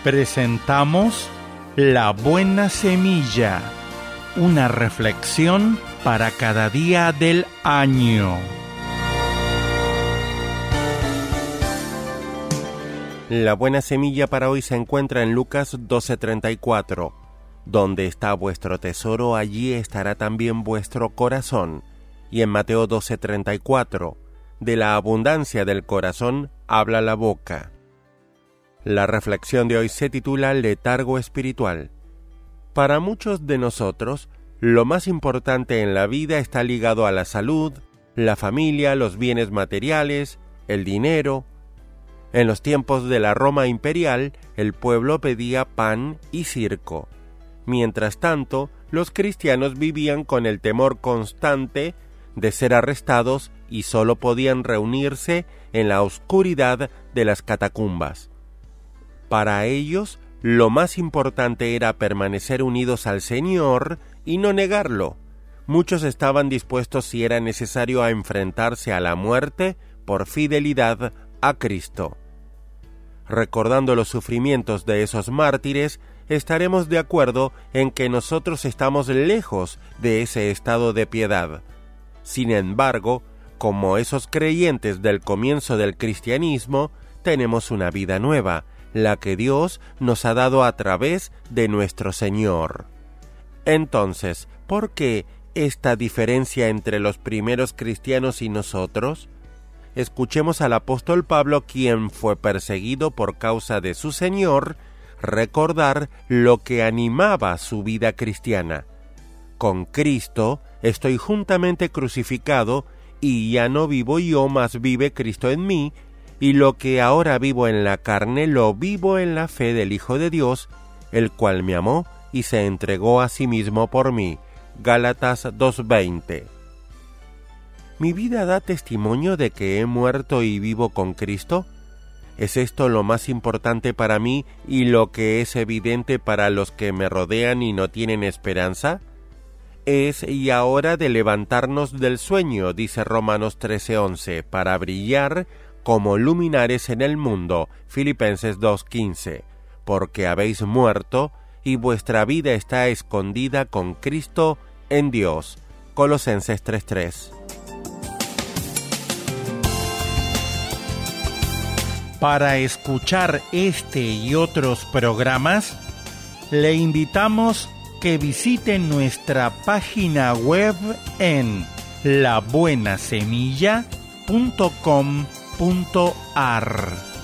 presentamos La Buena Semilla, una reflexión para cada día del año. La buena semilla para hoy se encuentra en Lucas 12:34. Donde está vuestro tesoro, allí estará también vuestro corazón. Y en Mateo 12:34, de la abundancia del corazón habla la boca. La reflexión de hoy se titula Letargo espiritual. Para muchos de nosotros, lo más importante en la vida está ligado a la salud, la familia, los bienes materiales, el dinero. En los tiempos de la Roma imperial, el pueblo pedía pan y circo. Mientras tanto, los cristianos vivían con el temor constante de ser arrestados y solo podían reunirse en la oscuridad de las catacumbas. Para ellos, lo más importante era permanecer unidos al Señor y no negarlo. Muchos estaban dispuestos, si era necesario, a enfrentarse a la muerte por fidelidad a Cristo. Recordando los sufrimientos de esos mártires, estaremos de acuerdo en que nosotros estamos lejos de ese estado de piedad. Sin embargo, como esos creyentes del comienzo del cristianismo, tenemos una vida nueva, la que Dios nos ha dado a través de nuestro Señor. Entonces, ¿por qué esta diferencia entre los primeros cristianos y nosotros? Escuchemos al apóstol Pablo, quien fue perseguido por causa de su Señor, recordar lo que animaba su vida cristiana. Con Cristo estoy juntamente crucificado, y ya no vivo yo, mas vive Cristo en mí, y lo que ahora vivo en la carne lo vivo en la fe del Hijo de Dios, el cual me amó y se entregó a sí mismo por mí. Gálatas 2:20. ¿Mi vida da testimonio de que he muerto y vivo con Cristo? ¿Es esto lo más importante para mí y lo que es evidente para los que me rodean y no tienen esperanza? Es ya hora de levantarnos del sueño, dice Romanos 13:11, para brillar como luminares en el mundo, Filipenses 2:15, porque habéis muerto y vuestra vida está escondida con Cristo en Dios, Colosenses 3:3. Para escuchar este y otros programas, le invitamos que visiten nuestra página web en labuenasemilla.com.ar.